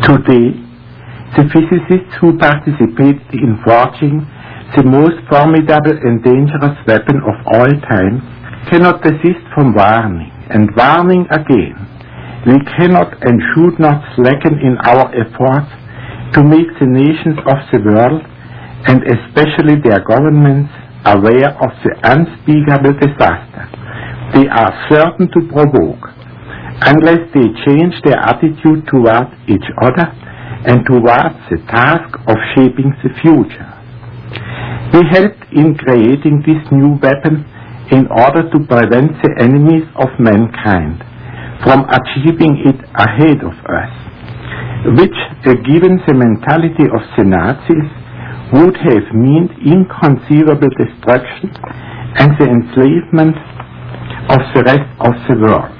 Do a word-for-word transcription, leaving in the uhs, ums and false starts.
Today, the physicists who participated in forging the most formidable and dangerous weapon of all time cannot desist from warning and warning again. We cannot and should not slacken in our efforts to make the nations of the world, and especially their governments, aware of the unspeakable disaster they are certain to provoke, unless they change their attitude towards each other and towards the task of shaping the future. We helped in creating this new weapon in order to prevent the enemies of mankind from achieving it ahead of us, which, uh, given the mentality of the Nazis, would have meant inconceivable destruction and the enslavement of the rest of the world.